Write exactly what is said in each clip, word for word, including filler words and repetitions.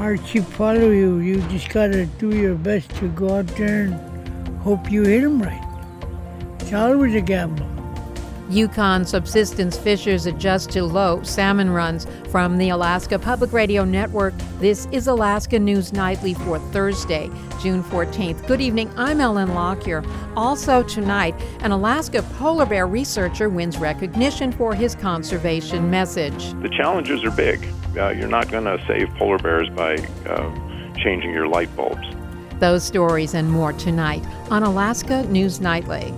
Archie follow you. You just gotta do your best to go out there and hope you hit them right. It's always a gamble. Yukon subsistence fishers adjust to low salmon runs. From the Alaska Public Radio Network, this is Alaska News Nightly for Thursday, June fourteenth. Good evening, I'm Ellen Lockyer. Also tonight, an Alaska polar bear researcher wins recognition for his conservation message. The challenges are big. Uh, you're not going to save polar bears by uh, changing your light bulbs. Those stories and more tonight on Alaska News Nightly.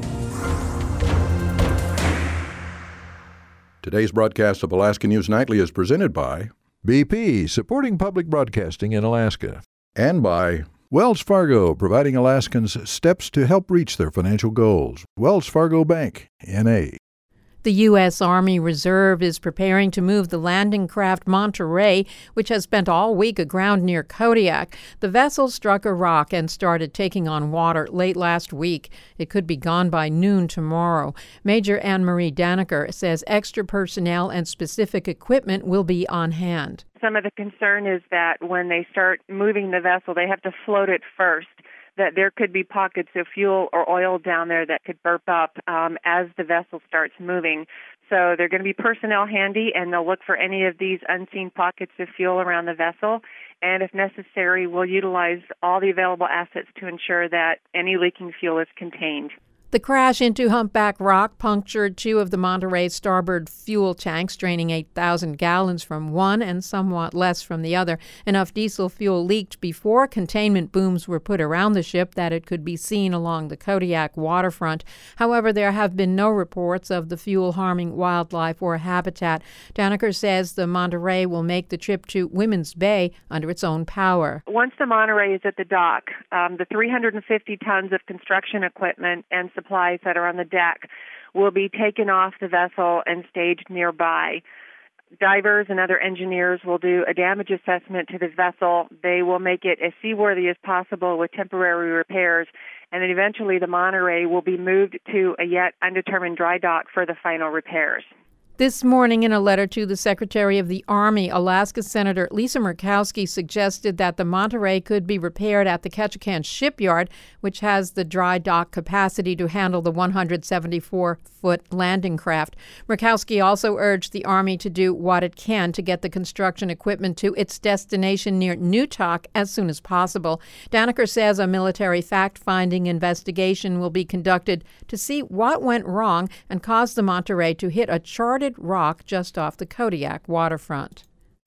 Today's broadcast of Alaska News Nightly is presented by B P, supporting public broadcasting in Alaska. And by Wells Fargo, providing Alaskans steps to help reach their financial goals. Wells Fargo Bank, N A The U S. Army Reserve is preparing to move the landing craft Monterey, which has spent all week aground near Kodiak. The vessel struck a rock and started taking on water late last week. It could be gone by noon tomorrow. Major Anne-Marie Danaker says extra personnel and specific equipment will be on hand. Some of the concern is that when they start moving the vessel, they have to float it first, that there could be pockets of fuel or oil down there that could burp up um, as the vessel starts moving. So they're going to be personnel handy, and they'll look for any of these unseen pockets of fuel around the vessel. And if necessary, we'll utilize all the available assets to ensure that any leaking fuel is contained. The crash into Humpback Rock punctured two of the Monterey's starboard fuel tanks, draining eight thousand gallons from one and somewhat less from the other. Enough diesel fuel leaked before containment booms were put around the ship that it could be seen along the Kodiak waterfront. However, there have been no reports of the fuel harming wildlife or habitat. Danaker says the Monterey will make the trip to Women's Bay under its own power. Once the Monterey is at the dock, um, the three hundred fifty tons of construction equipment and supplies that are on the deck will be taken off the vessel and staged nearby. Divers and other engineers will do a damage assessment to the vessel. They will make it as seaworthy as possible with temporary repairs, and then eventually the Monterey will be moved to a yet undetermined dry dock for the final repairs. This morning, in a letter to the Secretary of the Army, Alaska Senator Lisa Murkowski suggested that the Monterey could be repaired at the Ketchikan shipyard, which has the dry dock capacity to handle the one hundred seventy-four foot landing craft. Murkowski also urged the Army to do what it can to get the construction equipment to its destination near Newtok as soon as possible. Danaker says a military fact-finding investigation will be conducted to see what went wrong and caused the Monterey to hit a charted rock just off the Kodiak waterfront.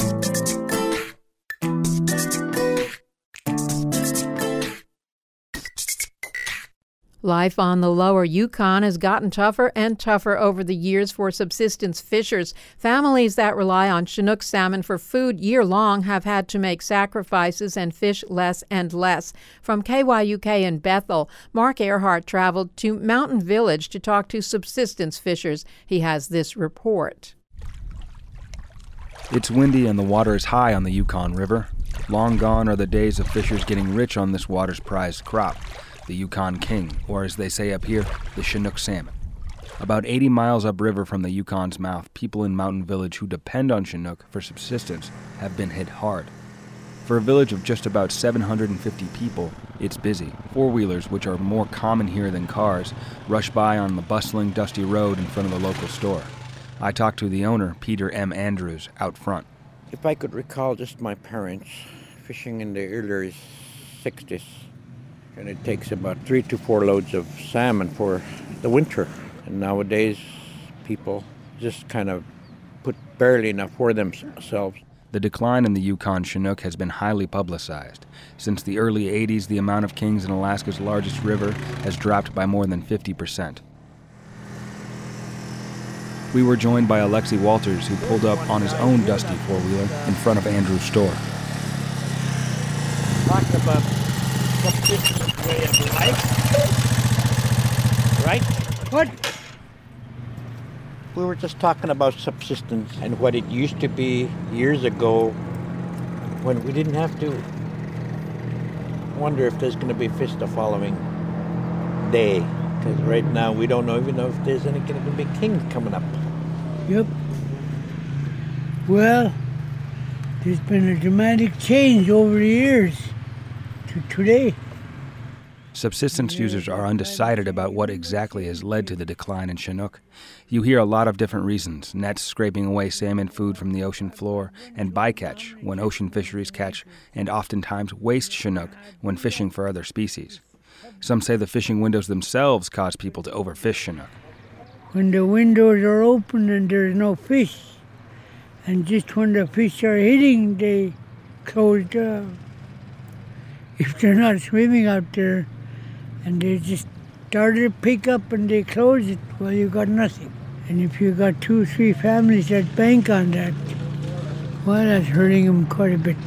Life on the lower Yukon has gotten tougher and tougher over the years for subsistence fishers. Families that rely on Chinook salmon for food year-long have had to make sacrifices and fish less and less. From K Y U K in Bethel, Mark Earhart traveled to Mountain Village to talk to subsistence fishers. He has this report. It's windy and the water is high on the Yukon River. Long gone are the days of fishers getting rich on this water's prized crop, the Yukon King, or as they say up here, the Chinook salmon. About eighty miles upriver from the Yukon's mouth, people in Mountain Village who depend on Chinook for subsistence have been hit hard. For a village of just about seven hundred fifty people, it's busy. Four-wheelers, which are more common here than cars, rush by on the bustling, dusty road in front of the local store. I talked to the owner, Peter M. Andrews, out front. If I could recall just my parents fishing in the earlier sixties, and it takes about three to four loads of salmon for the winter. And nowadays, people just kind of put barely enough for themselves. The decline in the Yukon Chinook has been highly publicized. Since the early eighties, the amount of kings in Alaska's largest river has dropped by more than fifty percent. We were joined by Alexi Walters, who pulled up on his own dusty four-wheeler in front of Andrew's store. Talk about subsistence way of life, right? What? We were just talking about subsistence and what it used to be years ago when we didn't have to wonder if there's going to be fish the following day. Because right now we don't know even know if there's any going to be king coming up. Yep. Well, There's been a dramatic change over the years to today. Subsistence users are undecided about what exactly has led to the decline in Chinook. You hear a lot of different reasons: nets scraping away salmon food from the ocean floor, and bycatch when ocean fisheries catch, and oftentimes waste Chinook when fishing for other species. Some say the fishing windows themselves cause people to overfish Chinook. When the windows are open and there's no fish, and just when the fish are hitting, they close down. If they're not swimming out there, and they just started to pick up and they close it, well, you got nothing. And if you got two, three families that bank on that, well, that's hurting them quite a bit.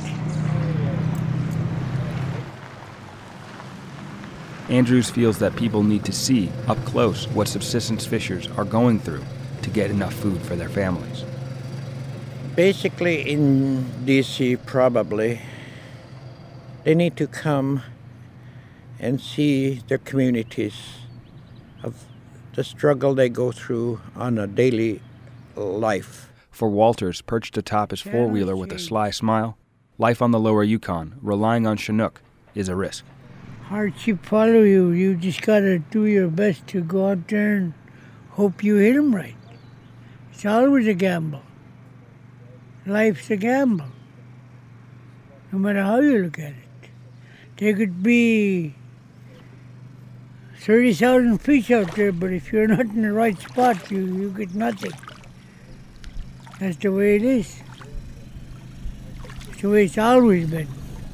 Andrews feels that people need to see up close what subsistence fishers are going through to get enough food for their families. Basically, in D C, probably, they need to come and see their communities of the struggle they go through on a daily life. For Walters, perched atop his four-wheeler with a sly smile, life on the lower Yukon, relying on Chinook, is a risk. Hardship follow you. You just got to do your best to go out there and hope you hit them right. It's always a gamble. Life's a gamble, no matter how you look at it. There could be thirty thousand fish out there, but if you're not in the right spot, you, you get nothing. That's the way it is. It's the way it's always been.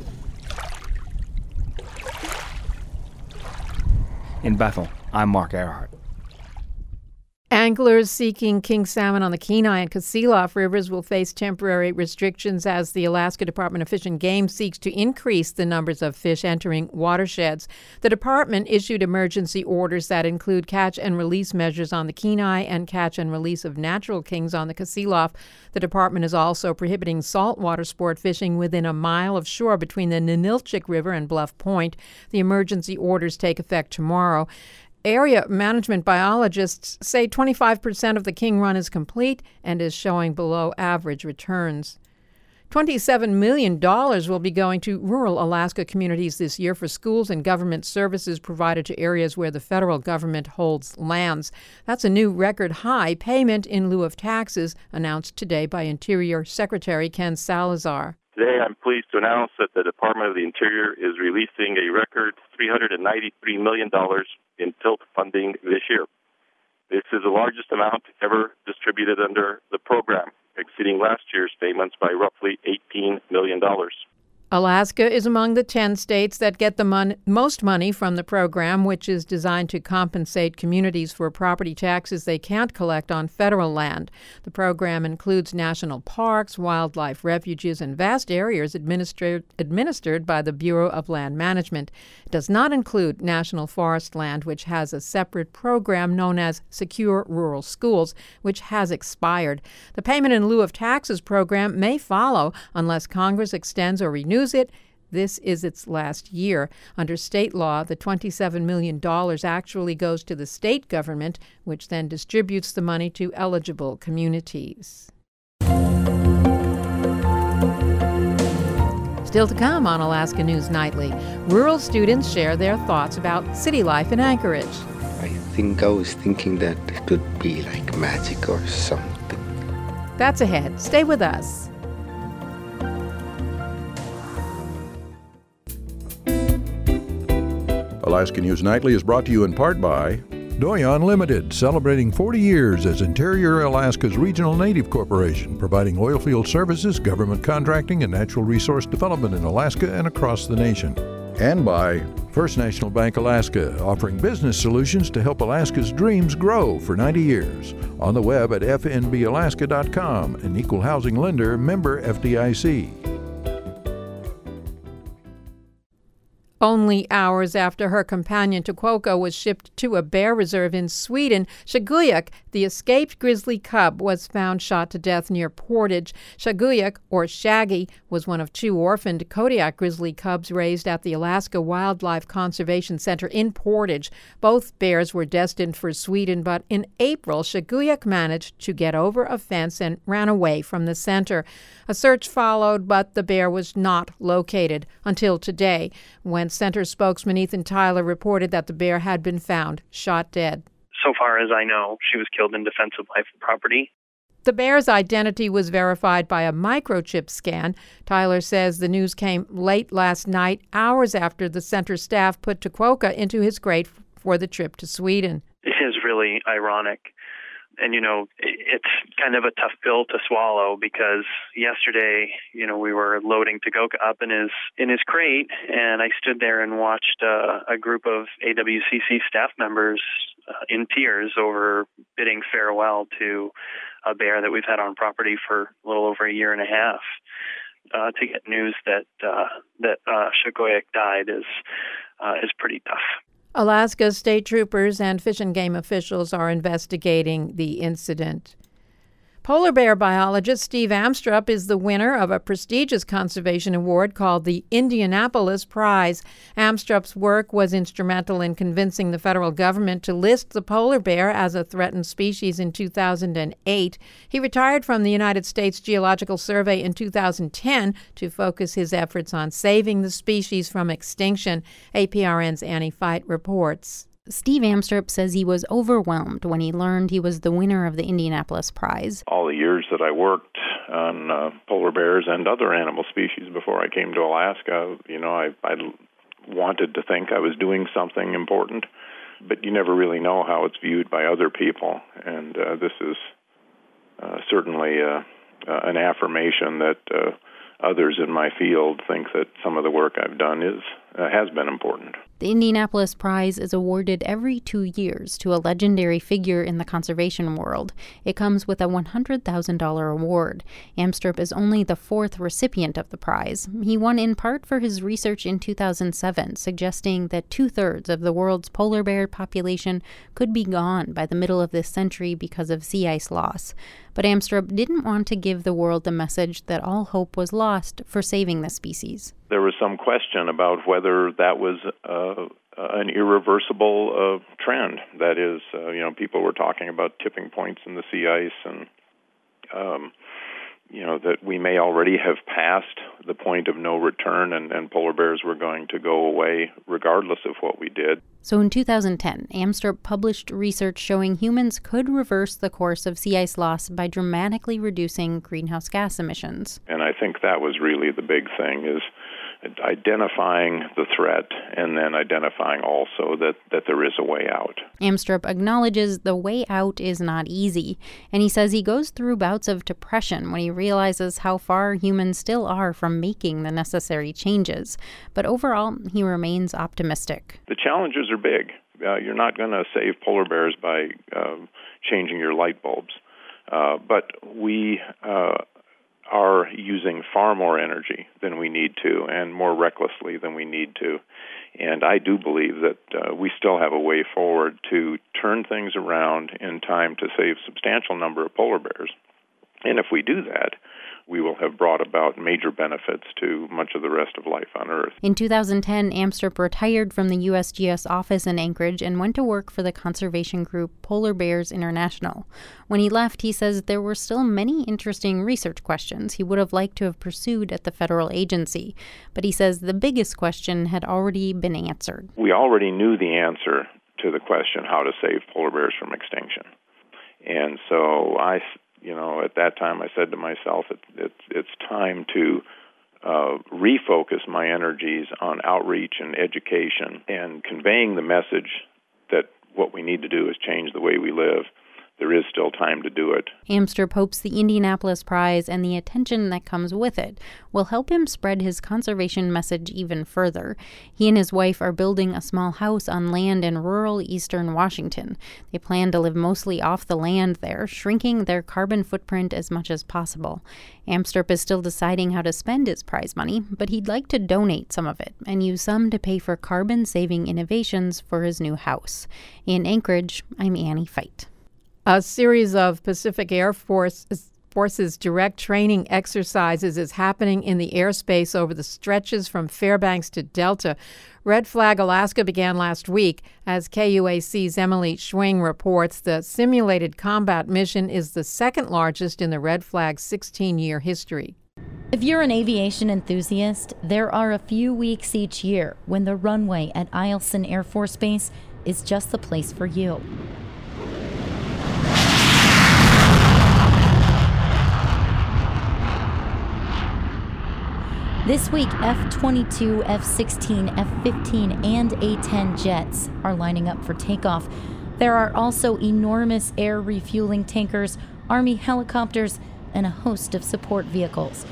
In Bethel, I'm Mark Earhart. Anglers seeking king salmon on the Kenai and Kasilof rivers will face temporary restrictions as the Alaska Department of Fish and Game seeks to increase the numbers of fish entering watersheds. The department issued emergency orders that include catch and release measures on the Kenai and catch and release of natural kings on the Kasilof. The department is also prohibiting saltwater sport fishing within a mile of shore between the Ninilchik River and Bluff Point. The emergency orders take effect tomorrow. Area management biologists say twenty-five percent of the king run is complete and is showing below average returns. twenty-seven million dollars will be going to rural Alaska communities this year for schools and government services provided to areas where the federal government holds lands. That's a new record high payment in lieu of taxes announced today by Interior Secretary Ken Salazar. Today, I'm pleased to announce that the Department of the Interior is releasing a record three hundred ninety-three million dollars in tilt funding this year. This is the largest amount ever distributed under the program, exceeding last year's payments by roughly eighteen million dollars. Alaska is among the ten states that get the mon- most money from the program, which is designed to compensate communities for property taxes they can't collect on federal land. The program includes national parks, wildlife refuges, and vast areas administered, administered by the Bureau of Land Management. It does not include national forest land, which has a separate program known as Secure Rural Schools, which has expired. The payment in lieu of taxes program may follow unless Congress extends or renews it. This is its last year. Under state law, the twenty-seven million dollars actually goes to the state government, which then distributes the money to eligible communities. Still to come on Alaska News Nightly, rural students share their thoughts about city life in Anchorage. I think I was thinking that it would be like magic or something. That's ahead. Stay with us. Alaska News Nightly is brought to you in part by Doyon Limited, celebrating forty years as Interior Alaska's regional native corporation, providing oilfield services, government contracting, and natural resource development in Alaska and across the nation. And by First National Bank Alaska, offering business solutions to help Alaska's dreams grow for ninety years. On the web at f n b alaska dot com, an equal housing lender, member F D I C. Only hours after her companion Tukwoko was shipped to a bear reserve in Sweden, Shaguyuk, the escaped grizzly cub, was found shot to death near Portage. Shaguyuk, or Shaggy, was one of two orphaned Kodiak grizzly cubs raised at the Alaska Wildlife Conservation Center in Portage. Both bears were destined for Sweden, but in April, Shaguyuk managed to get over a fence and ran away from the center. A search followed, but the bear was not located until today, when Center spokesman Ethan Tyler reported that the bear had been found shot dead. So far as I know, she was killed in defense of life and property. The bear's identity was verified by a microchip scan. Tyler says the news came late last night, hours after the center staff put Tukwoko into his crate for the trip to Sweden. It is really ironic. And, you know, it's kind of a tough pill to swallow because yesterday, you know, we were loading Tukwoko up in his in his crate, and I stood there and watched uh, a group of A W C C staff members uh, in tears over bidding farewell to a bear that we've had on property for a little over a year and a half. Uh, to get news that uh, that uh, Shaguyuk died is uh, is pretty tough. Alaska's state troopers and Fish and Game officials are investigating the incident. Polar bear biologist Steve Amstrup is the winner of a prestigious conservation award called the Indianapolis Prize. Amstrup's work was instrumental in convincing the federal government to list the polar bear as a threatened species in two thousand eight. He retired from the United States Geological Survey in two thousand ten to focus his efforts on saving the species from extinction. A P R N's Annie Fight reports. Steve Amstrup says he was overwhelmed when he learned he was the winner of the Indianapolis Prize. All the years that I worked on uh, polar bears and other animal species before I came to Alaska, you know, I, I wanted to think I was doing something important, but you never really know how it's viewed by other people. And uh, this is uh, certainly uh, uh, an affirmation that uh, others in my field think that some of the work I've done is uh, has been important. The Indianapolis Prize is awarded every two years to a legendary figure in the conservation world. It comes with a one hundred thousand dollars award. Amstrup is only the fourth recipient of the prize. He won in part for his research in two thousand seven, suggesting that two-thirds of the world's polar bear population could be gone by the middle of this century because of sea ice loss. But Amstrup didn't want to give the world the message that all hope was lost for saving the species. There was some question about whether that was uh, an irreversible uh, trend. That is, uh, you know, people were talking about tipping points in the sea ice and, um, you know, that we may already have passed the point of no return and, and polar bears were going to go away regardless of what we did. So in two thousand ten, Amstrup published research showing humans could reverse the course of sea ice loss by dramatically reducing greenhouse gas emissions. And I think that was really the big thing, is identifying the threat and then identifying also that, that there is a way out. Amstrup acknowledges the way out is not easy, and he says he goes through bouts of depression when he realizes how far humans still are from making the necessary changes. But overall, he remains optimistic. The challenges are big. Uh, you're not going to save polar bears by uh, changing your light bulbs. Uh, but we uh, are using far more energy than we need to and more recklessly than we need to. And I do believe that uh, we still have a way forward to turn things around in time to save a substantial number of polar bears. And if we do that, we will have brought about major benefits to much of the rest of life on Earth. In two thousand ten, Amstrup retired from the U S G S office in Anchorage and went to work for the conservation group Polar Bears International. When he left, he says there were still many interesting research questions he would have liked to have pursued at the federal agency. But he says the biggest question had already been answered. We already knew the answer to the question how to save polar bears from extinction. And so I... You know, at that time, I said to myself, it, it, it's time to uh, refocus my energies on outreach and education and conveying the message that what we need to do is change the way we live, there is still time to do it. Amstrup hopes the Indianapolis Prize and the attention that comes with it will help him spread his conservation message even further. He and his wife are building a small house on land in rural eastern Washington. They plan to live mostly off the land there, shrinking their carbon footprint as much as possible. Amstrup is still deciding how to spend his prize money, but he'd like to donate some of it and use some to pay for carbon-saving innovations for his new house. In Anchorage, I'm Annie Feit. A series of Pacific Air Force Force's direct training exercises is happening in the airspace over the stretches from Fairbanks to Delta. Red Flag Alaska began last week. As K U A C's Emily Schwing reports, the simulated combat mission is the second largest in the Red Flag's sixteen-year history. If you're an aviation enthusiast, there are a few weeks each year when the runway at Eielson Air Force Base is just the place for you. This week, F twenty-two, F sixteen, F fifteen, and A ten jets are lining up for takeoff. There are also enormous air refueling tankers, Army helicopters, and a host of support vehicles.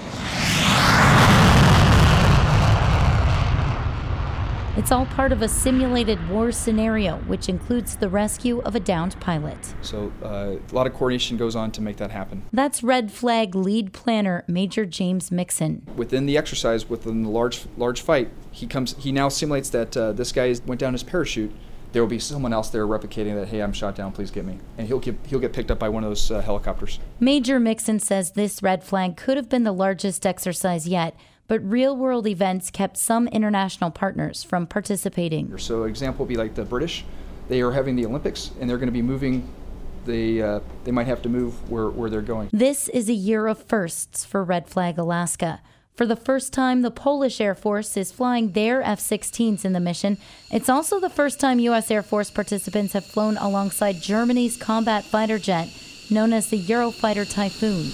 It's all part of a simulated war scenario, which includes the rescue of a downed pilot. So uh, a lot of coordination goes on to make that happen. That's Red Flag lead planner Major James Mixon. Within the exercise, within the large large fight, he comes. He now simulates that uh, this guy went down his parachute. There will be someone else there replicating that, hey, I'm shot down, please get me. And he'll get, he'll get picked up by one of those uh, helicopters. Major Mixon says this Red Flag could have been the largest exercise yet, but real-world events kept some international partners from participating. So an example would be like the British. They are having the Olympics, and they're going to be moving. They uh, they might have to move where, where they're going. This is a year of firsts for Red Flag Alaska. For the first time, the Polish Air Force is flying their F sixteens in the mission. It's also the first time U S Air Force participants have flown alongside Germany's combat fighter jet, known as the Eurofighter Typhoon.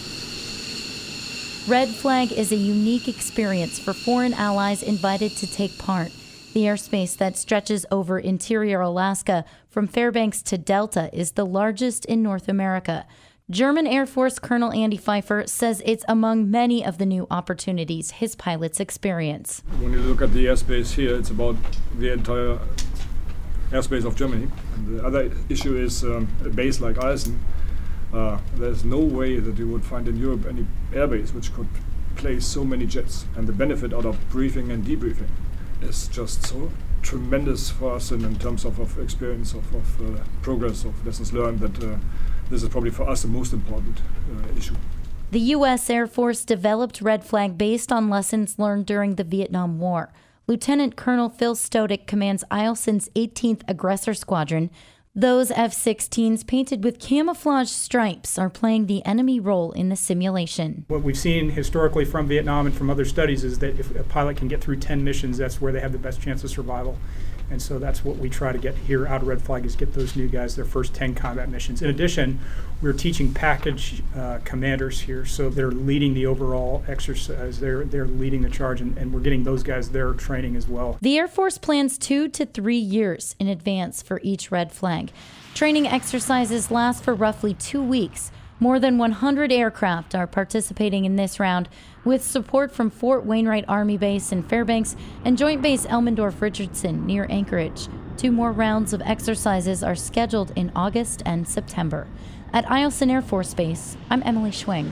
Red Flag is a unique experience for foreign allies invited to take part. The airspace that stretches over interior Alaska from Fairbanks to Delta is the largest in North America. German Air Force Colonel Andy Pfeiffer says it's among many of the new opportunities his pilots experience. When you look at the airspace here, it's about the entire airspace of Germany. And the other issue is um, a base like Eielson. Uh, there's no way that you would find in Europe any airbase which could place so many jets. And the benefit out of briefing and debriefing is just so tremendous for us in, in terms of, of experience, of, of uh, progress, of lessons learned, that uh, this is probably for us the most important uh, issue. The U S Air Force developed Red Flag based on lessons learned during the Vietnam War. Lieutenant Colonel Phil Stoddard commands Eielson's eighteenth Aggressor Squadron. Those F sixteens painted with camouflage stripes are playing the enemy role in the simulation. What we've seen historically from Vietnam and from other studies is that if a pilot can get through ten missions, that's where they have the best chance of survival. And so that's what we try to get here out of Red Flag, is get those new guys their first ten combat missions. In addition, we're teaching package uh, commanders here, so they're leading the overall exercise. They're they're leading the charge, and, and we're getting those guys their training as well. The Air Force plans two to three years in advance for each Red Flag. Training exercises last for roughly two weeks. More than one hundred aircraft are participating in this round, with support from Fort Wainwright Army Base in Fairbanks and Joint Base Elmendorf-Richardson near Anchorage. Two more rounds of exercises are scheduled in August and September. At Eielson Air Force Base, I'm Emily Schwing.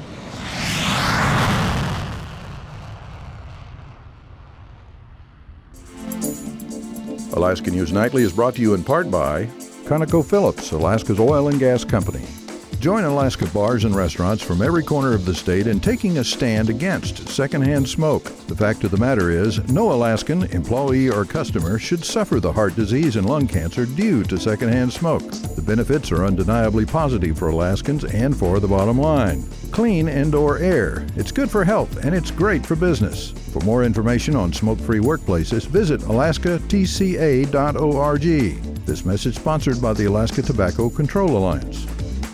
Alaska News Nightly is brought to you in part by ConocoPhillips, Alaska's oil and gas company. Join Alaska bars and restaurants from every corner of the state in taking a stand against secondhand smoke. The fact of the matter is, no Alaskan employee or customer should suffer the heart disease and lung cancer due to secondhand smoke. The benefits are undeniably positive for Alaskans and for the bottom line. Clean indoor air. It's good for health and it's great for business. For more information on smoke-free workplaces, visit alaska t c a dot org. This message sponsored by the Alaska Tobacco Control Alliance.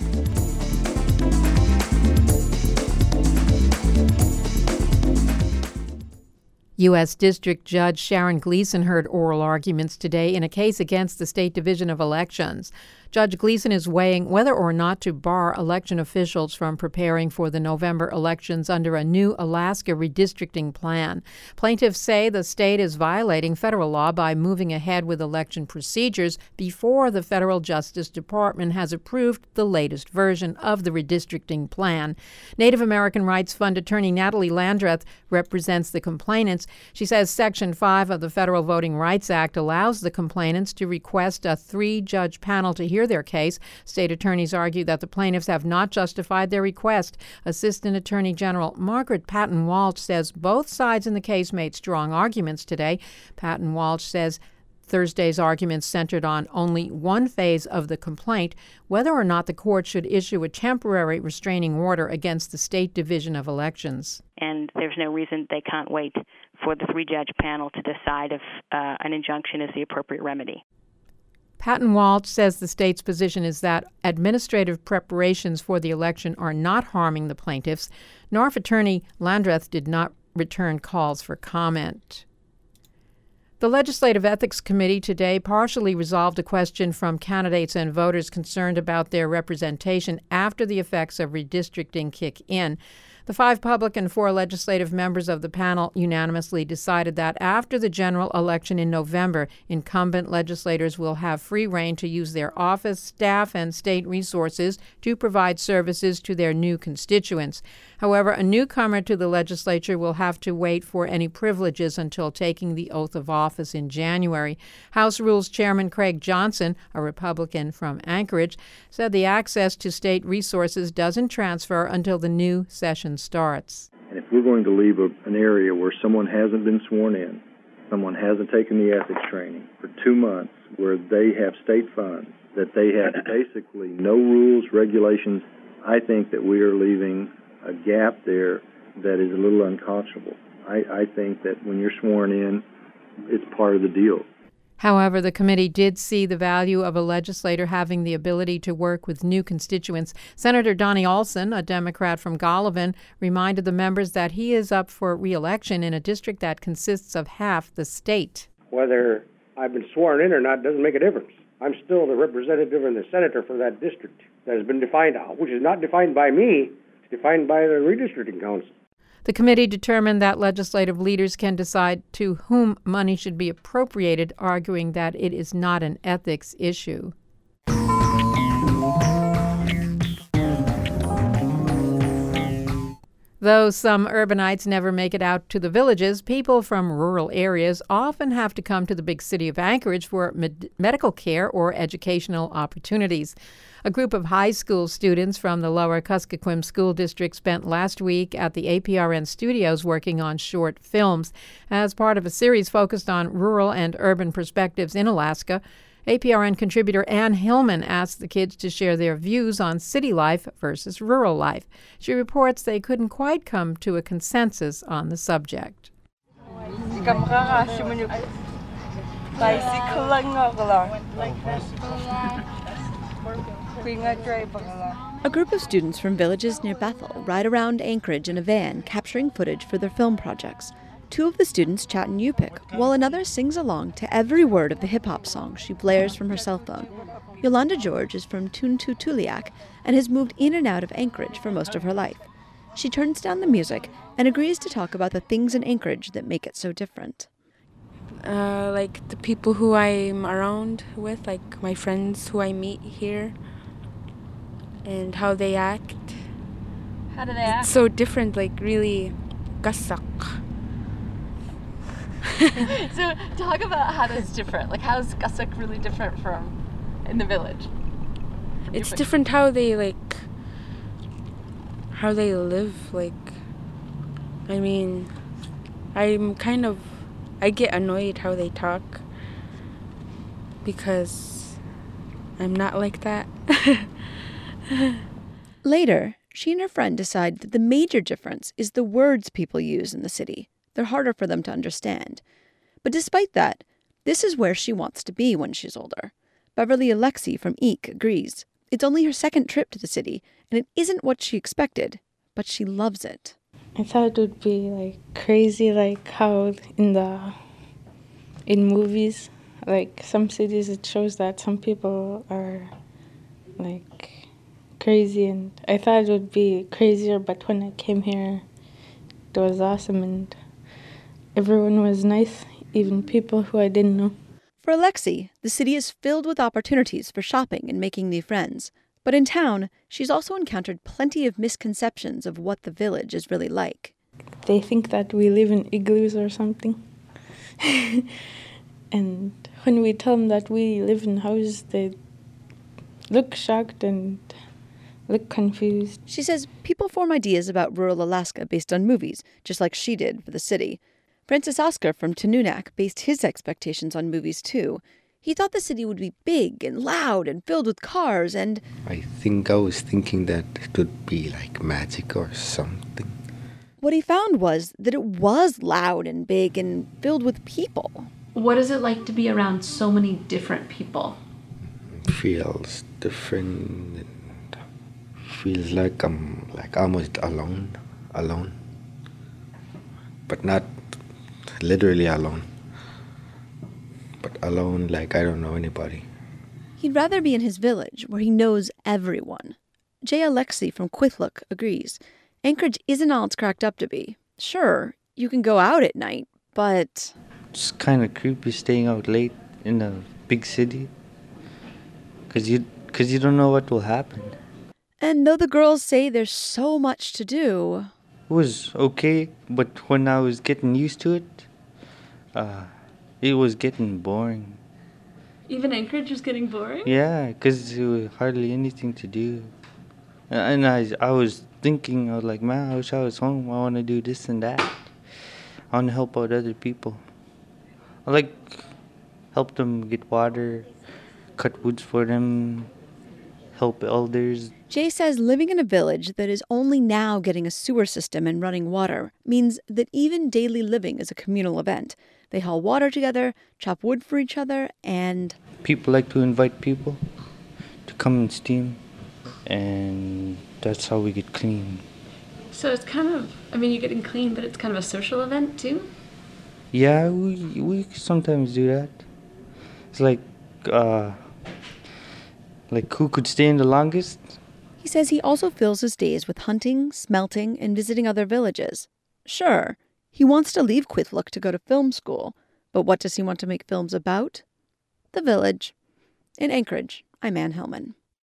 U S District Judge Sharon Gleason heard oral arguments today in a case against the State Division of Elections. Judge Gleason is weighing whether or not to bar election officials from preparing for the November elections under a new Alaska redistricting plan. Plaintiffs say the state is violating federal law by moving ahead with election procedures before the federal Justice Department has approved the latest version of the redistricting plan. Native American Rights Fund attorney Natalie Landreth represents the complainants. She says Section five of the Federal Voting Rights Act allows the complainants to request a three-judge panel to hear their case. State attorneys argue that the plaintiffs have not justified their request. Assistant Attorney General Margaret Patton Walsh says both sides in the case made strong arguments today. Patton Walsh says Thursday's arguments centered on only one phase of the complaint, whether or not the court should issue a temporary restraining order against the State Division of Elections. And there's no reason they can't wait for the three-judge panel to decide if uh, an injunction is the appropriate remedy. Patton Walsh says the state's position is that administrative preparations for the election are not harming the plaintiffs. N A R F attorney Landreth did not return calls for comment. The Legislative Ethics Committee today partially resolved a question from candidates and voters concerned about their representation after the effects of redistricting kick in. The five public and four legislative members of the panel unanimously decided that after the general election in November, incumbent legislators will have free rein to use their office, staff, and state resources to provide services to their new constituents. However, a newcomer to the legislature will have to wait for any privileges until taking the oath of office in January. House Rules Chairman Craig Johnson, a Republican from Anchorage, said the access to state resources doesn't transfer until the new session starts. And if we're going to leave a, an area where someone hasn't been sworn in, someone hasn't taken the ethics training for two months, where they have state funds, that they have basically no rules, regulations, I think that we are leaving a gap there that is a little unconscionable. I, I think that when you're sworn in, it's part of the deal. However, the committee did see the value of a legislator having the ability to work with new constituents. Senator Donnie Olson, a Democrat from Golovin, reminded the members that he is up for re-election in a district that consists of half the state. Whether I've been sworn in or not doesn't make a difference. I'm still the representative and the senator for that district that has been defined, which is not defined by me, it's defined by the redistricting council. The committee determined that legislative leaders can decide to whom money should be appropriated, arguing that it is not an ethics issue. Though some urbanites never make it out to the villages, people from rural areas often have to come to the big city of Anchorage for med- medical care or educational opportunities. A group of high school students from the Lower Kuskokwim School District spent last week at the A P R N studios working on short films. As part of a series focused on rural and urban perspectives in Alaska, A P R N contributor Ann Hillman asked the kids to share their views on city life versus rural life. She reports they couldn't quite come to a consensus on the subject. A group of students from villages near Bethel ride around Anchorage in a van capturing footage for their film projects. Two of the students chat in Yupik, while another sings along to every word of the hip-hop song she blares from her cell phone. Yolanda George is from Tuntutuliak and has moved in and out of Anchorage for most of her life. She turns down the music and agrees to talk about the things in Anchorage that make it so different. Uh, like the people who I'm around with, like my friends who I meet here, and how they act. How do they act? It's so different, like really gasak. So talk about how that's different. Like, how is Gasak really different from in the village? It's different how they like how they live. Like, I mean, I'm kind of I get annoyed how they talk because I'm not like that. Later, she and her friend decide that the major difference is the words people use in the city. They're harder for them to understand. But despite that, this is where she wants to be when she's older. Beverly Alexi from Eek agrees. It's only her second trip to the city, and it isn't what she expected, but she loves it. I thought it would be like crazy, like how in the in movies, like some cities it shows that some people are like crazy, and I thought it would be crazier, but when I came here, it was awesome, and everyone was nice, even people who I didn't know. For Alexi, the city is filled with opportunities for shopping and making new friends. But in town, she's also encountered plenty of misconceptions of what the village is really like. They think that we live in igloos or something. And when we tell them that we live in houses, they look shocked and look confused. She says people form ideas about rural Alaska based on movies, just like she did for the city. Francis Oscar from Tununak based his expectations on movies too. He thought the city would be big and loud and filled with cars and... I think I was thinking that it would be like magic or something. What he found was that it was loud and big and filled with people. What is it like to be around so many different people? It feels different and feels like I'm like almost alone, alone. But not literally alone. But alone, like I don't know anybody. He'd rather be in his village, where he knows everyone. Jay Alexi from Kwethluk agrees. Anchorage isn't all it's cracked up to be. Sure, you can go out at night, but... It's kind of creepy staying out late in a big city. Because you, cause you don't know what will happen. And though the girls say there's so much to do... It was okay, but when I was getting used to it... uh. It was getting boring. Even Anchorage was getting boring? Yeah, because there was hardly anything to do. And I, I was thinking, I was like, man, I wish I was home. I want to do this and that. I want to help out other people. I like help them get water, cut woods for them, help elders. Jay says living in a village that is only now getting a sewer system and running water means that even daily living is a communal event. They haul water together, chop wood for each other, and... People like to invite people to come and steam, and that's how we get clean. So it's kind of, I mean, you're getting clean, but it's kind of a social event, too? Yeah, we we sometimes do that. It's like, uh, like who could stay in the longest? He says he also fills his days with hunting, smelting, and visiting other villages. Sure, he wants to leave Kwethluk to go to film school, but what does he want to make films about? The village. In Anchorage, I'm Ann Hellman.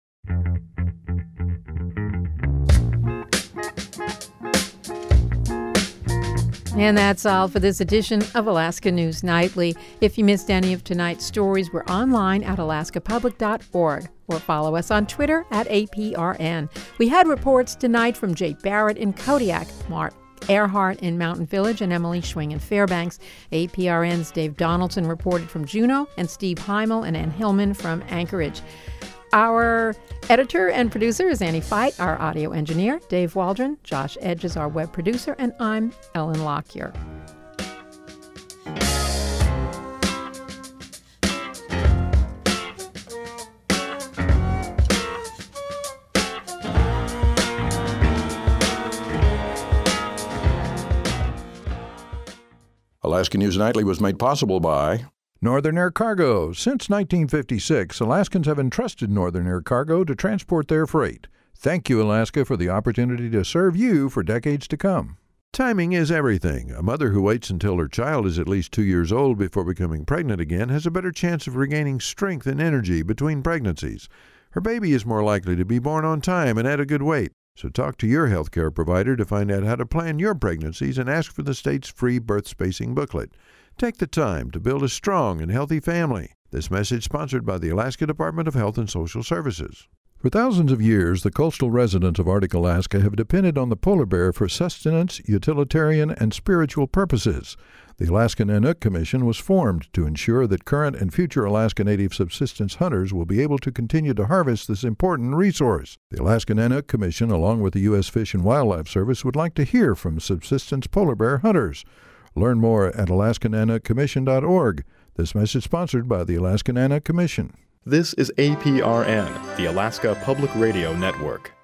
And that's all for this edition of Alaska News Nightly. If you missed any of tonight's stories, we're online at alaska public dot org or follow us on Twitter at A P R N. We had reports tonight from Jay Barrett in Kodiak, Mark Earhart in Mountain Village, and Emily Schwing in Fairbanks. A P R N's Dave Donaldson reported from Juneau, and Steve Heimel and Ann Hillman from Anchorage. Our editor and producer is Annie Fight, our audio engineer, Dave Waldron, Josh Edge is our web producer, and I'm Ellen Lockyer. Alaska News Nightly was made possible by Northern Air Cargo. Since nineteen fifty-six, Alaskans have entrusted Northern Air Cargo to transport their freight. Thank you, Alaska, for the opportunity to serve you for decades to come. Timing is everything. A mother who waits until her child is at least two years old before becoming pregnant again has a better chance of regaining strength and energy between pregnancies. Her baby is more likely to be born on time and at a good weight. So talk to your healthcare provider to find out how to plan your pregnancies and ask for the state's free birth spacing booklet. Take the time to build a strong and healthy family. This message sponsored by the Alaska Department of Health and Social Services. For thousands of years, the coastal residents of Arctic Alaska have depended on the polar bear for sustenance, utilitarian, and spiritual purposes. The Alaska Nanook Commission was formed to ensure that current and future Alaska Native subsistence hunters will be able to continue to harvest this important resource. The Alaska Nanook Commission, along with the U S Fish and Wildlife Service, would like to hear from subsistence polar bear hunters. Learn more at alaska nanook commission dot org. This message sponsored by the Alaska Nanook Commission. This is A P R N, the Alaska Public Radio Network.